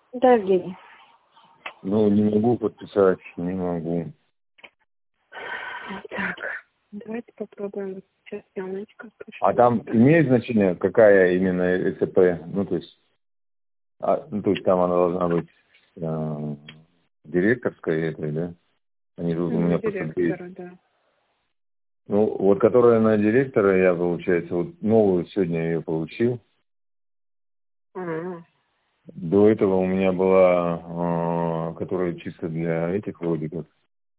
Да, Евгений. Ну, не могу подписать, не могу. Так, давайте попробуем. Сейчас я, знаете, как пишу. А там имеет значение, какая именно ЭЦП? Ну, то есть там она должна быть директорская этой, да? Они же у меня просто есть. Директора, да. Ну, вот которая на директора, я, получается, вот новую сегодня ее получил. А, До этого у меня была, которая чисто для этих вроде как.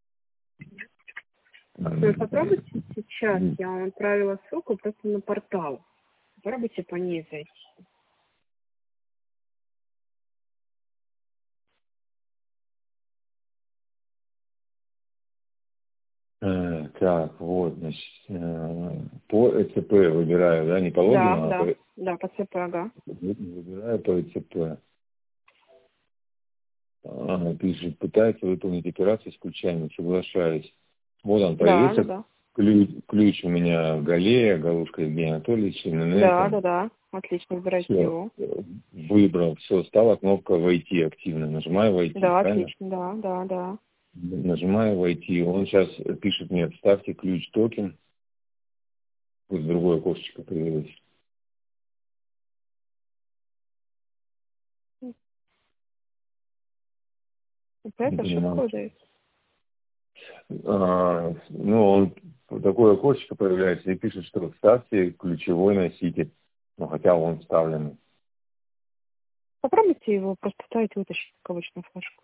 Вы попробуйте сейчас, я вам отправила ссылку просто на портал. Попробуйте по ней зайти. Так, вот, значит, по ЭЦП выбираю, да, не по логину, а Да, по ЦП, ага. выбираю по ЭЦП. Пишет, пытается выполнить операцию с ключами, соглашаюсь. Вот он появился, Да. ключ у меня Галея, Галушка Евгения Анатольевича, Да. Отлично, выбирайте все, его. выбрал, все, стала кнопка «Войти» активно. Нажимаю «Войти», Да, правильно? отлично, да. Нажимаю «Войти». Он сейчас пишет мне, вставьте ключ-токен. Вот другое окошечко появилось. Опять ошибка выдает. Он такое окошечко появляется и пишет, что вставьте ключевой носитель. Ну, хотя он вставленный. Попробуйте его просто вставить и вытащить в кавычную флешку.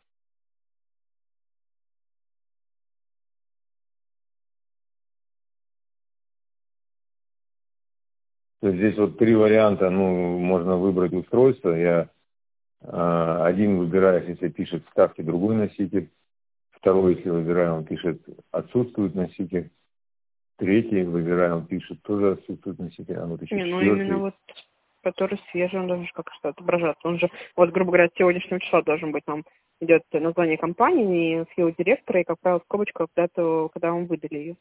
То есть здесь вот 3 варианта, можно выбрать устройство. Я один выбираю, если пишет вставьте другой носитель. Второй, если выбираю, он пишет отсутствует носитель. Третий выбираю, он пишет тоже отсутствует носитель. А вот еще Именно вот который свежий, он должен как что отображаться. Он же, вот, грубо говоря, с сегодняшнего числа должен быть, нам идет название компании, с его директора, и, как правило, скобочка, когда вам выдали ее.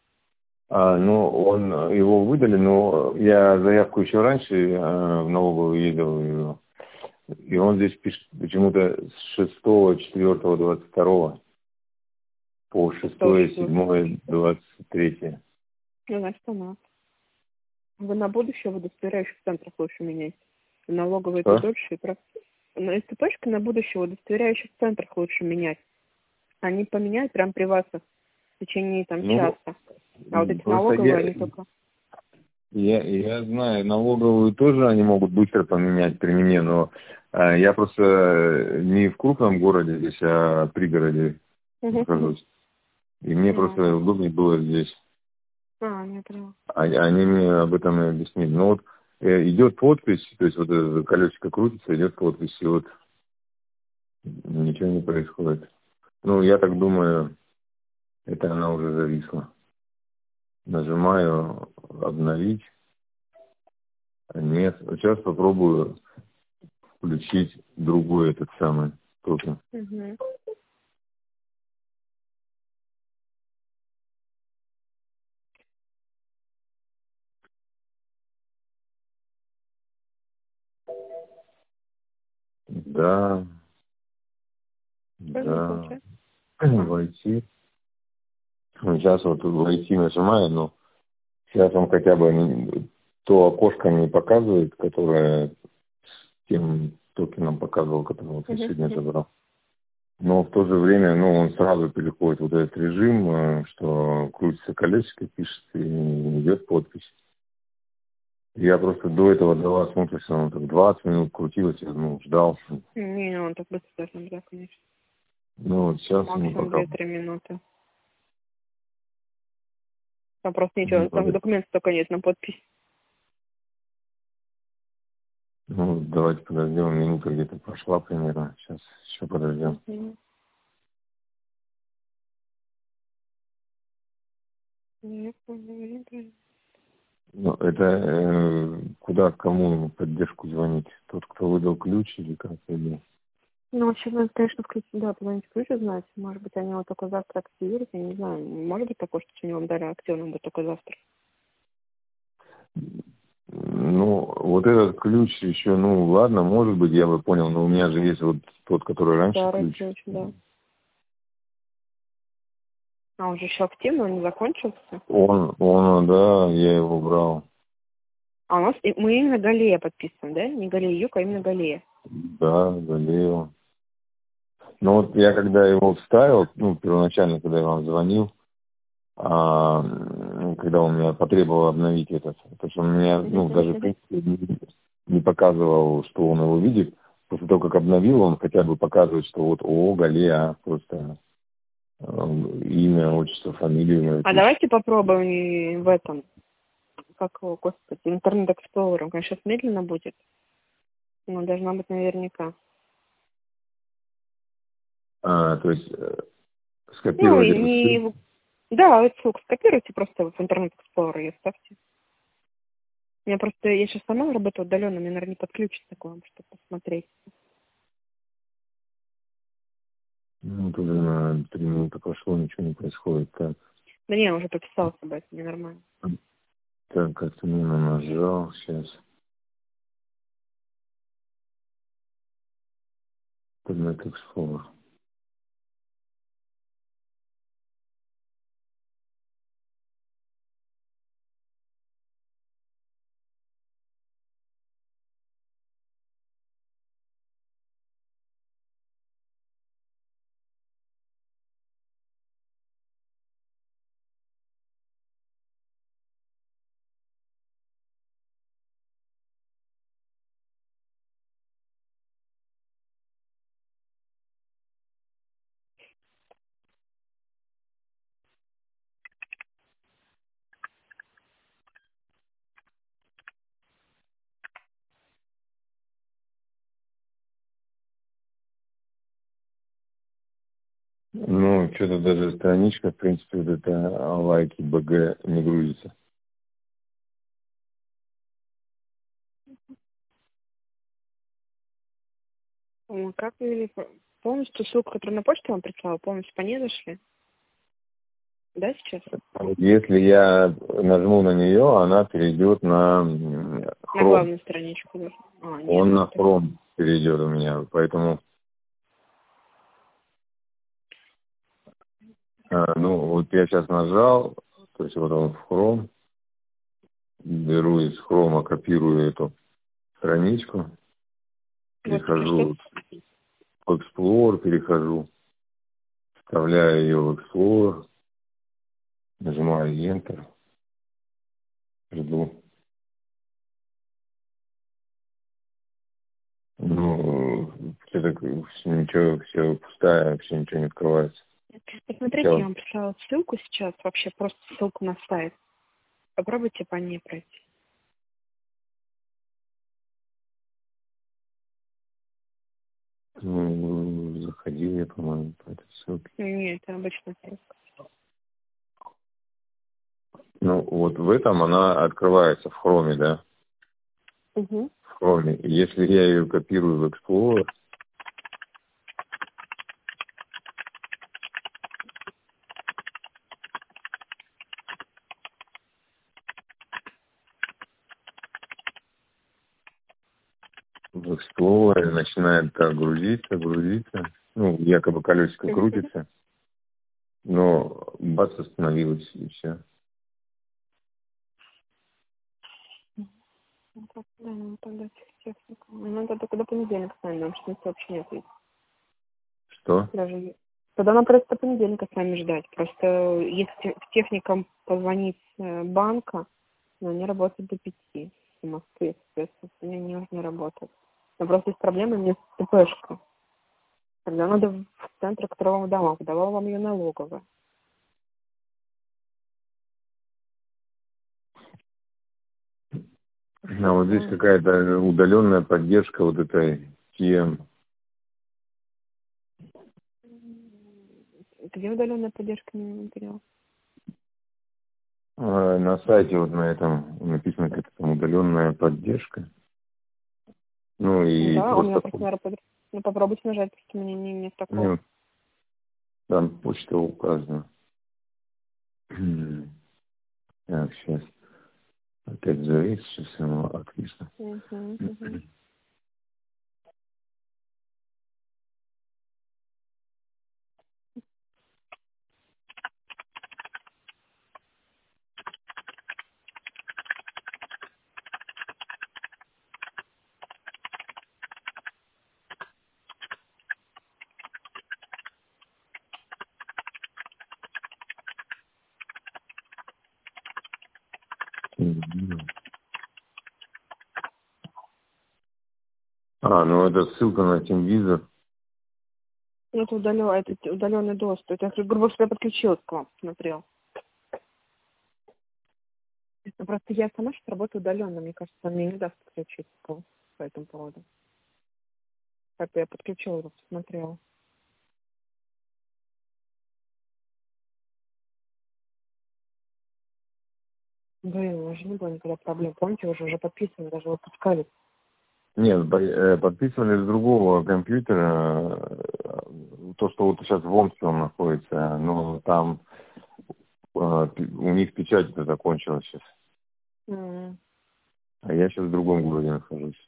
Его выдали, но я заявку еще раньше в налоговую ездил, и он здесь пишет почему-то с 6.4.22 по 6.7.23. Ну, значит, она. Вы на будущее в удостоверяющих центрах лучше менять. Налоговые это дольше. Но если точка на будущее в удостоверяющих центрах лучше менять. Они поменяют прям при вас в течение часа. А вот эти налоговые, они только... Я знаю, налоговую тоже они могут быстро поменять при мне, но я просто не в крупном городе здесь, а в пригороде нахожусь. И мне просто удобнее было здесь. Я поняла. Они мне об этом и объяснили. Но вот идет подпись, то есть вот это колесико крутится, идет подпись, и вот ничего не происходит. Я так думаю, это она уже зависла. Нажимаю обновить. Нет. Сейчас попробую включить другой этот самый токен. Да. Войти. Сейчас вот войти нажимаю, но сейчас он хотя бы то окошко не показывает, которое с тем токеном показывал, который вот я сегодня забрал. Но в то же время, он сразу переходит в вот этот режим, что крутится колесико, пишет и идет подпись. Я просто до этого давал смотрится, он так 20 минут крутилось, я ждал. Не, он так быстро должен быть, да, конечно. Вот сейчас максимум 2-3 минуты. Там просто ничего, там документов только нет на подпись. Давайте подождем, минута где-то прошла примерно. Сейчас еще подождем. Это куда, кому поддержку звонить? Тот, кто выдал ключ или как? Вообще, надо, конечно, позвонить ключ узнать. Может быть, они его только завтра активируют, я не знаю. Может быть такое, что они вам дали активно, будет только завтра. Ну, вот этот ключ еще, ну, ладно, может быть, я бы понял, но у меня же есть вот тот, который раньше Старый ключ. ключ, да. А он же еще активный, он не закончился. Да, я его брал. А у нас мы именно Галея подписываем, да? Не Галея Юг, а именно Галея. Да, болел. Но вот я когда его вставил, ну, первоначально, когда я вам звонил, когда он меня потребовал обновить этот, потому что он меня, ну, даже в принципе не показывал, что он его видит. После того, как обновил, он хотя бы показывает, что вот Галия, просто имя, отчество, фамилию. А давайте попробуем и в этом, как его, господи, Интернет Explorer. Он, конечно, сейчас медленно будет, но должна быть наверняка. То есть Ну, скопировать и эту ссылку. не... Да, вот ссылку скопируйте просто в Интернет Explorer и ставьте. Я просто, я сейчас сама работаю удаленно, мне, наверное, не подключится к вам, чтобы посмотреть. Ну, тут на 3 минуты прошло, ничего не происходит. Так, Да не, я уже подписалась об этом, ненормально. так как-то мимо нажал сейчас. Internet Explorer. Ну, что-то даже страничка, в принципе, вот это лайки БГ не грузится. Как вы полностью ссылку, которую на почту вам прислала, полностью по ней зашли? Да, сейчас? Если я нажму на нее, она перейдет на На Chrome. главную страничку даже. Нет. Он на Chrome перейдет у меня, поэтому, ну, вот я сейчас нажал, то есть вот он в Chrome, беру из Chrome, копирую эту страничку, Вот теперь что? перехожу в Explorer, перехожу, вставляю ее в Explorer, нажимаю Enter, жду. Ну, все так, ничего, все пустая, вообще ничего не открывается. Посмотрите, я вам прислала ссылку сейчас, вообще просто ссылку на сайт. Попробуйте по ней пройти. Ну, заходил я, по-моему, по этой ссылке. Нет, это обычная ссылка. Ну, вот в этом она открывается в Chrome, да? Угу. В Chrome. Если я ее копирую в Explorer, в Explorer начинает так грузиться. Ну, якобы колесико крутится, но бац, остановилось, и все. Да, надо подать технику. Надо только до понедельника с вами, потому что никто вообще не ответит. Что? Даже тогда нам придется до понедельника с вами ждать. Просто если техникам позвонить банка, но они работают до 5 в Москве, соответственно, они не уже не работают. Но просто есть проблема мне с ТПшкой. Тогда надо в центр, который вам давал. Давал вам ее налоговая. А вот здесь какая-то удаленная поддержка вот этой TM. Где удаленная поддержка материала? На сайте вот на этом написано как-то там удаленная поддержка. Ну и Да, у меня просто... просто, наверное, ну, попробуйте нажать, просто мне нет такого. Ну, там почта указана. Так, сейчас. Опять завис, сейчас ему отвисло. Ну это ссылка на TeamViewer. Это удаленный доступ. Я, грубо говоря, подключилась к вам, смотрел. Просто я сама сейчас работаю удаленно. Мне кажется, мне не даст подключиться по этому поводу. Так я подключила его, посмотрела. Блин, у нас же не было никогда проблем. Помните, уже подписывали, даже выпускали. Нет, подписывали с другого компьютера, то, что вот сейчас в Омске он находится, но там у них печать это закончилась сейчас. А я сейчас в другом городе нахожусь.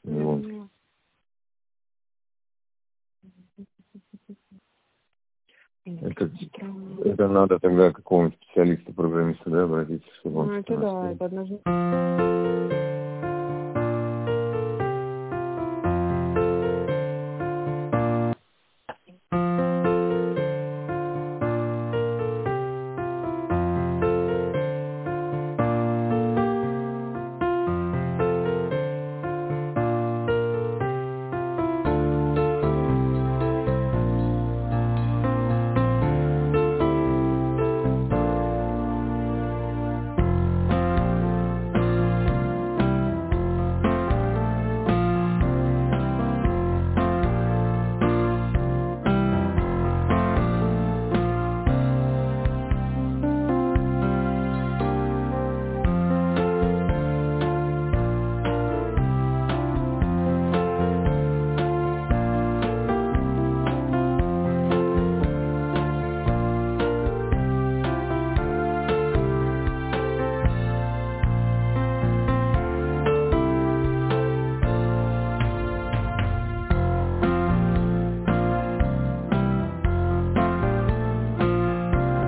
Это надо тогда какому-нибудь специалисту, программисту, да, обратиться, чтобы он... это да, это однозначно.